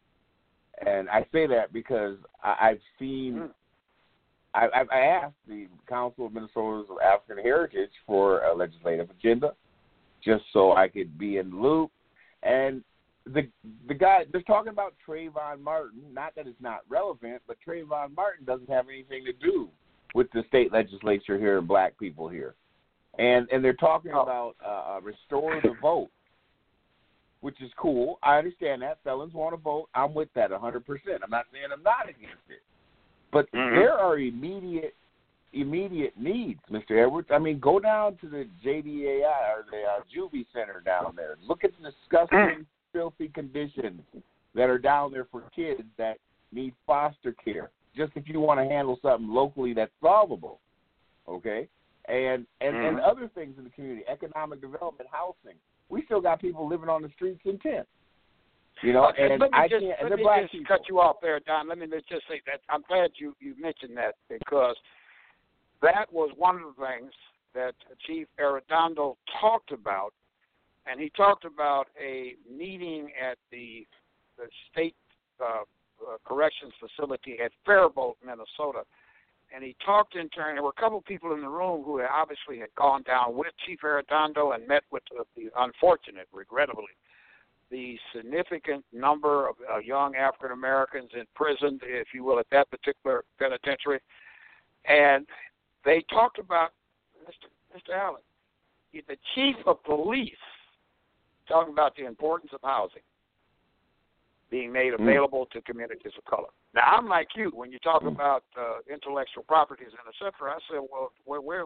And I say that because I've seen, I asked the Council of Minnesotans of African Heritage for a legislative agenda just so I could be in the loop. And the guy, they're talking about Trayvon Martin, not that it's not relevant, but Trayvon Martin doesn't have anything to do with the state legislature here and black people here. And they're talking about restore the vote, which is cool. I understand that. Felons want to vote. I'm with that 100%. I'm not saying I'm not against it. But there are immediate needs, Mr. Edwards. I mean, go down to the JDAI or the Juvie Center down there. Look at the disgusting, filthy conditions that are down there for kids that need foster care, just if you want to handle something locally that's solvable, okay? And other things in the community, economic development, housing. We still got people living on the streets in tents. And let me just people. cut you off there, Don. Let me just say that I'm glad you mentioned that, because that was one of the things that Chief Arredondo talked about, and he talked about a meeting at the state corrections facility at Faribault, Minnesota, and he talked in turn. There were a couple of people in the room who obviously had gone down with Chief Arredondo and met with the unfortunate, regrettably, the significant number of young African Americans imprisoned, if you will, at that particular penitentiary. And they talked about, Mr. Allen, the chief of police, talking about the importance of housing being made available to communities of color. Now, I'm like you. When you talk about intellectual properties and et cetera, I said, well, where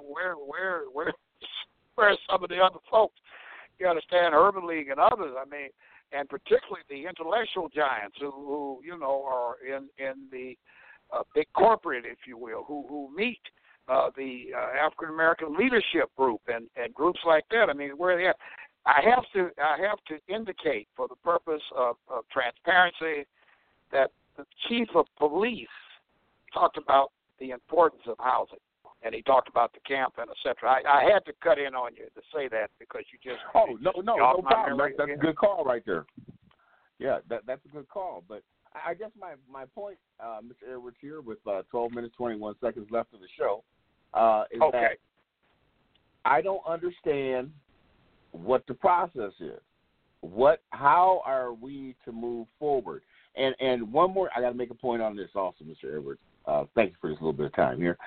are some of the other folks? You understand, Urban League and others. I mean, and particularly the intellectual giants who are in the big corporate, if you will, who meet the African American leadership group and groups like that. I mean, where are they at? I have to indicate, for the purpose of transparency, that the chief of police talked about the importance of housing, and he talked about the camp and et cetera. I had to cut in on you to say that because you just no problem. That's a good call right there. Yeah, that's a good call. But I guess my point, Mr. Edwards, here with 12 minutes 21 seconds left of the show, is that I don't understand what the process is. How are we to move forward? And one more, I got to make a point on this also, Mr. Edwards. Thank you for this little bit of time here.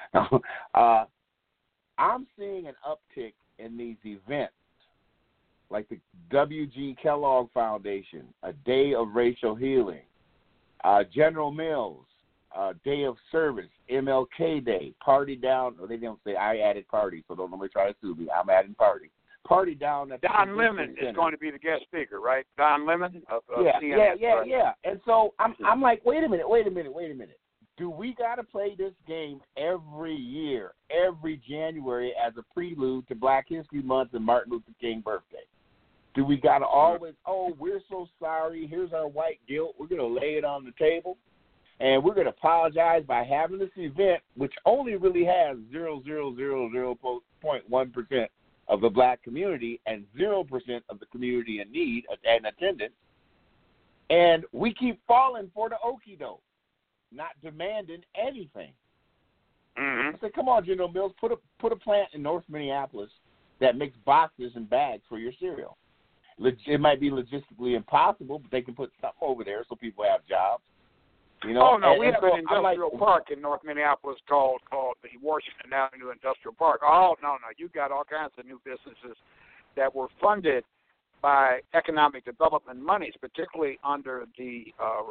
I'm seeing an uptick in these events, like the W.G. Kellogg Foundation, a Day of Racial Healing, General Mills, Day of Service, MLK Day, Party Down. They don't say I added party, so don't nobody try to sue me. I'm adding party. Party down at Don Lemon is going to be the guest speaker, right? Don Lemon of CNN. Yeah. And so I'm like, wait a minute. Do we got to play this game every year, every January as a prelude to Black History Month and Martin Luther King birthday? Do we got to always, we're so sorry, here's our white guilt, we're going to lay it on the table, and we're going to apologize by having this event, which only really has 0.1% of the black community and 0% of the community in need and attendance, and we keep falling for the okie doke, not demanding anything. I said, come on, General Mills, put a plant in North Minneapolis that makes boxes and bags for your cereal. It might be logistically impossible, but they can put something over there so people have jobs. We have an industrial park in North Minneapolis called the Washington Avenue Industrial Park. Oh, no, you got all kinds of new businesses that were funded by economic development monies, particularly under the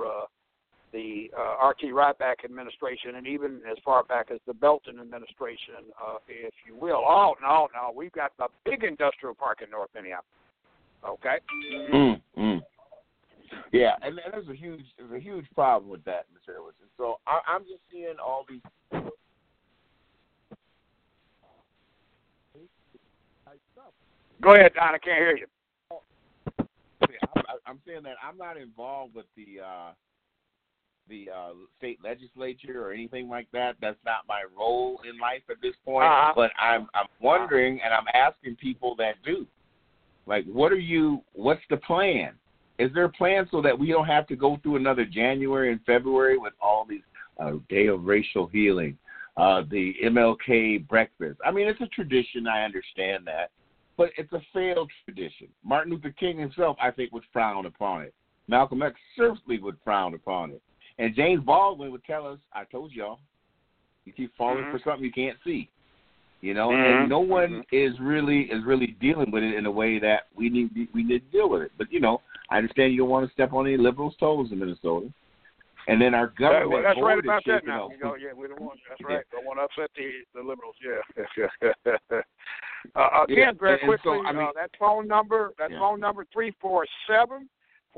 R.T. Ryback administration and even as far back as the Belton administration, if you will. Oh, no, we've got a big industrial park in North Minneapolis. Okay? Yeah, and there's a huge problem with that, Mr. Edwards. And so I'm just seeing all these. Go ahead, Don. I can't hear you. I'm saying that I'm not involved with the the state legislature or anything like that. That's not my role in life at this point. But I'm wondering, and I'm asking people that do. Like, what's the plan? Is there a plan so that we don't have to go through another January and February with all these Day of Racial Healing, the MLK breakfast? I mean, it's a tradition. I understand that. But it's a failed tradition. Martin Luther King himself, I think, would frown upon it. Malcolm X certainly would frown upon it. And James Baldwin would tell us, I told y'all, you keep falling for something you can't see. You know, and no one is really dealing with it in a way that we need to deal with it. But, you know, I understand you don't want to step on any liberals' toes in Minnesota. And then our government that's right board about is that now. We don't want. That's right. Don't want to upset the liberals. Again, very quickly, so, that phone number. Phone number 347-426-3904.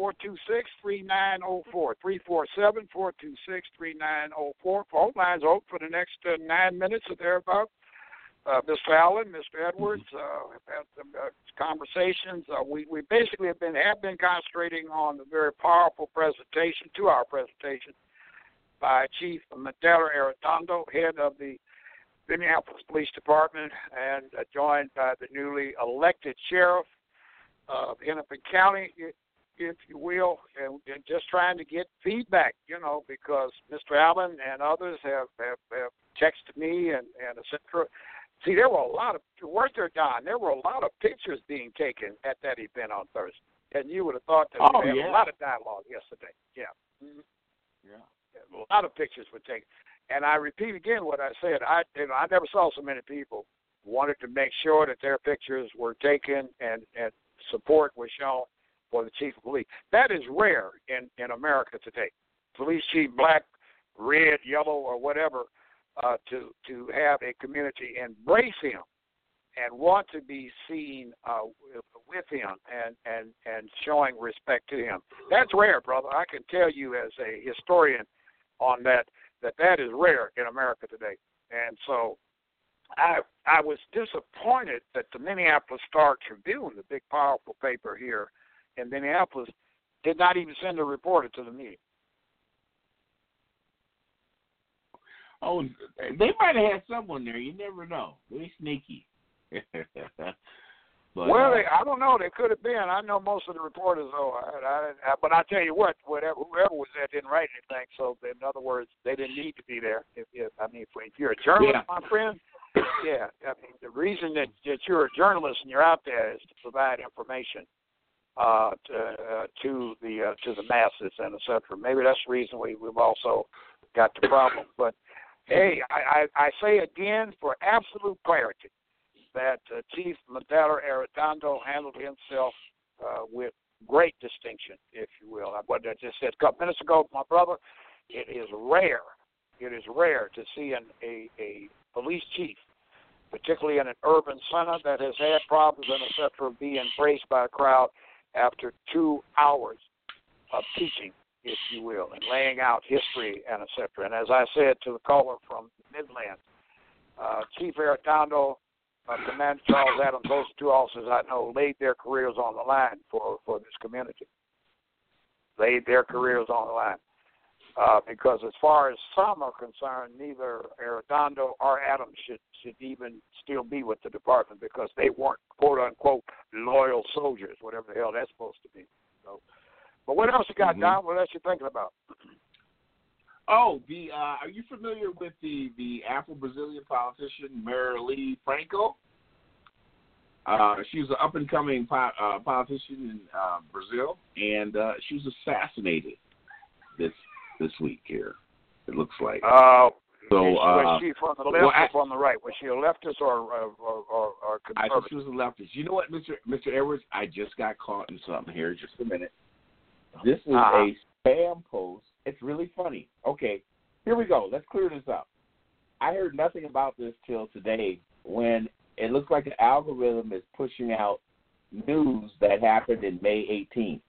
347-426-3904. Phone lines open for the next 9 minutes or thereabouts. Mr. Allen, Mr. Edwards, have had some conversations. We basically have been concentrating on the very powerful presentation, 2-hour presentation, by Chief Mandela Arredondo, head of the Minneapolis Police Department, and joined by the newly elected sheriff of Hennepin County, if you will, and just trying to get feedback, you know, because Mr. Allen and others have texted me and et cetera. See, there were a lot of, weren't there, Don? There were a lot of pictures being taken at that event on Thursday. And you would have thought that we had a lot of dialogue yesterday. Yeah. A lot of pictures were taken. And I repeat again what I said. I never saw so many people wanted to make sure that their pictures were taken and support was shown for the chief of police. That is rare in America today. Police chief, black, red, yellow, or whatever, to have a community embrace him and want to be seen with him and showing respect to him. That's rare, brother. I can tell you as a historian on that is rare in America today. And so I was disappointed that the Minneapolis Star-Tribune, the big powerful paper here in Minneapolis, did not even send a reporter to the meeting. Oh, they might have had someone there. You never know. They're sneaky. But, I don't know. They could have been. I know most of the reporters, though. But I tell you what, whoever was there didn't write anything. So, in other words, they didn't need to be there. If you're a journalist, my friend, the reason that you're a journalist and you're out there is to provide information to the masses and et cetera. Maybe that's the reason we've also got the problem. But hey, I say again for absolute clarity that Chief Mandela Arredondo handled himself with great distinction, if you will. What I just said a couple minutes ago, my brother, it is rare to see a police chief, particularly in an urban center that has had problems and et cetera, be embraced by a crowd after 2 hours of teaching, if you will, and laying out history and et cetera. And as I said to the caller from the Midland, Chief Arredondo, Commander Charles Adams, those 2 officers I know laid their careers on the line for this community. Laid their careers on the line. Because as far as some are concerned, neither Arredondo or Adams should even still be with the department because they weren't, quote unquote, loyal soldiers, whatever the hell that's supposed to be. So, but what else you got, Don? What else you thinking about? Oh, are you familiar with the Afro-Brazilian politician Marielle Franco? She was an up-and-coming politician in Brazil, and she was assassinated this week here, it looks like. Was she from the left or from the right? Was she a leftist or conservative? I think she was a leftist. You know what, Mr. Edwards? I just got caught in something here. Just a minute. This is a spam post. It's really funny. Okay, here we go. Let's clear this up. I heard nothing about this till today when it looks like the algorithm is pushing out news that happened in May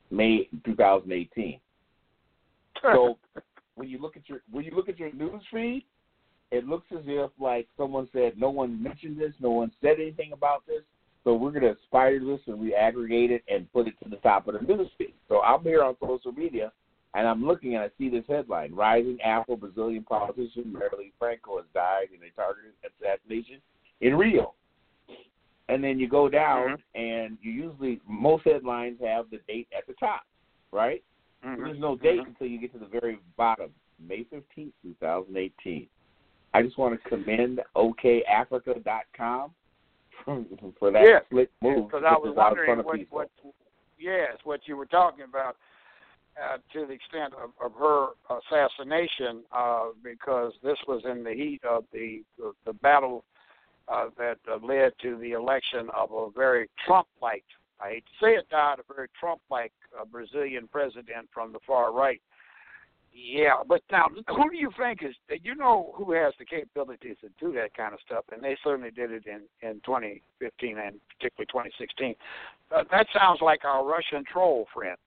2018. So when you look at your news feed, it looks as if like someone said no one mentioned this, no one said anything about this. So we're going to spider this and we aggregate it and put it to the top of the news feed. So I'm here on social media And I'm looking and I see this headline: rising Afro-Brazilian politician Marielle Franco has died in a targeted assassination in Rio. And then you go down, and most headlines have the date at the top, right? There's no date until you get to the very bottom, May 15th, 2018. I just want to commend OKAfrica.com for that slick move. Because I was wondering what you were talking about to the extent of her assassination, because this was in the heat of the battle that led to the election of a very Trump-like, I hate to say it, Todd, a very Trump-like Brazilian president from the far right. Yeah, but now, who do you think who has the capabilities to do that kind of stuff? And they certainly did it in 2015 and particularly 2016. That sounds like our Russian troll friend.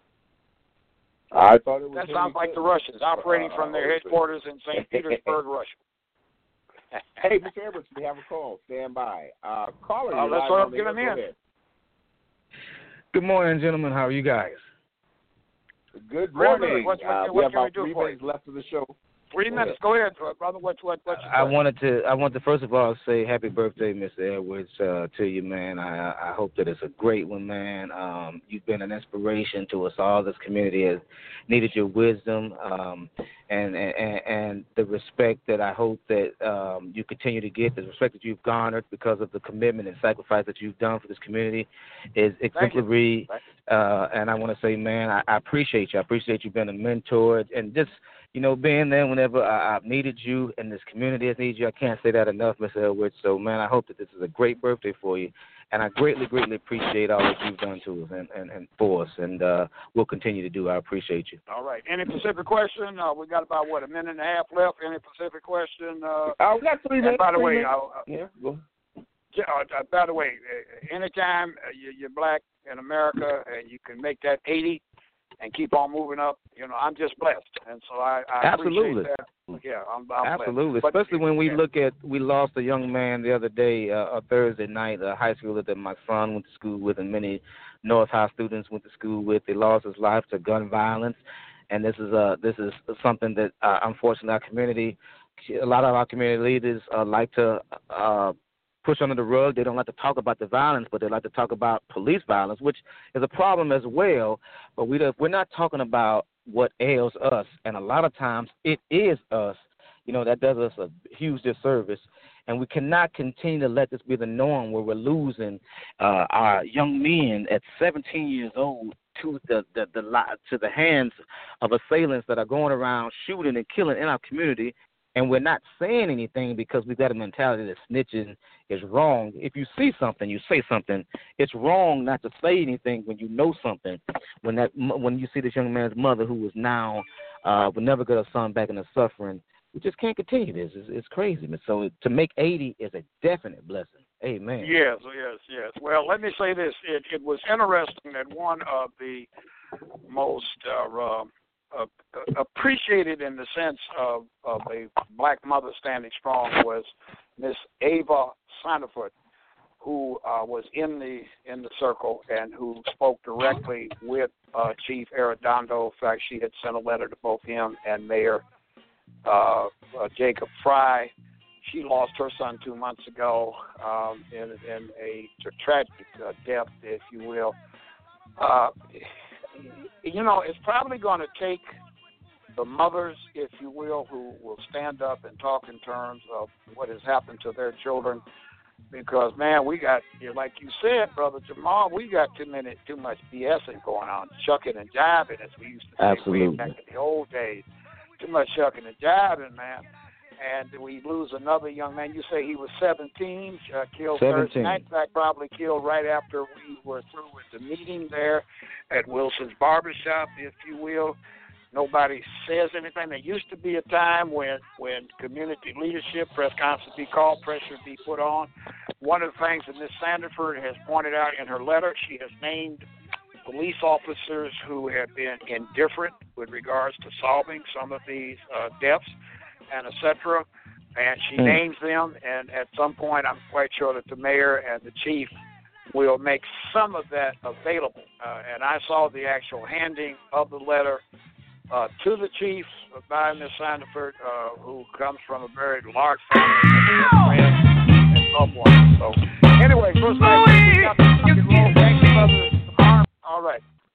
I thought it was. That sounds like the Russians operating from their headquarters in St. Petersburg, Russia. Hey, Mr. Edwards, we have a call. Stand by. Caller, let's sort of get him in. Good morning, gentlemen. How are you guys? Good morning. What we have about 3 minutes left of the show. 3 minutes. Go ahead, brother. What I want to first of all say happy birthday, Mr. Edwards, to you, man. I hope that it's a great one, man. You've been an inspiration to us all. This community has needed your wisdom and the respect that I hope that you continue to get, the respect that you've garnered because of the commitment and sacrifice that you've done for this community is exemplary. And I want to say, man, I appreciate you. I appreciate you being a mentor and just, being there whenever I've needed you and this community has needed you. I can't say that enough, Mr. Edwards. So, man, I hope that this is a great birthday for you. And I greatly, greatly appreciate all that you've done to us and for us. And we'll continue to do. I appreciate you. All right. Any specific question? We got about, a minute and a half left. Any specific question? We got 3 minutes. By the way, go. By the way, anytime you're black in America and you can make that 80 and keep on moving up, I'm just blessed, and so I Absolutely. appreciate that. Yeah, I'm Absolutely. blessed. Especially when we lost a young man the other day, a Thursday night, a high schooler that my son went to school with, and many North High students went to school with. He lost his life to gun violence, and this is something that unfortunately our community, a lot of our community leaders like to push under the rug. They don't like to talk about the violence, but they like to talk about police violence, which is a problem as well. But we're not talking about what ails us, and a lot of times it is us. That does us a huge disservice, and we cannot continue to let this be the norm where we're losing our young men at 17 years old to the hands of assailants that are going around shooting and killing in our community. And we're not saying anything because we've got a mentality that snitching is wrong. If you see something, you say something. It's wrong not to say anything when you know something. When you see this young man's mother, who is now will never get her son back into suffering, we just can't continue this. It's crazy. So to make 80 is a definite blessing. Amen. Yes. Well, let me say this. It was interesting that one of the most appreciated in the sense of a black mother standing strong was Miss Ava Sandiford, who was in the circle and who spoke directly with Chief Arredondo. In fact, she had sent a letter to both him and Mayor Jacob Fry. She lost her son 2 months ago in a tragic death, if you will. It's probably going to take the mothers, if you will, who will stand up and talk in terms of what has happened to their children. Because, man, we got, like you said, Brother Jamal, we got too much BSing going on, shucking and jiving, as we used to say Absolutely. Back in the old days. Too much shucking and jiving, man. And we lose another young man. You say he was 17, killed 17. Thursday night. In fact, probably killed right after we were through with the meeting there at Wilson's Barbershop, if you will. Nobody says anything. There used to be a time when community leadership, press conference would be called, pressure would be put on. One of the things that Ms. Sandiford has pointed out in her letter, she has named police officers who have been indifferent with regards to solving some of these deaths and et cetera. And she names them, and at some point I'm quite sure that the mayor and the chief will make some of that available. And I saw the actual handing of the letter To the Chief by Miss Sandiford, who comes from a very large family and so forth. So, anyway, first night, we got the rock and roll. Thank you, brother. All right.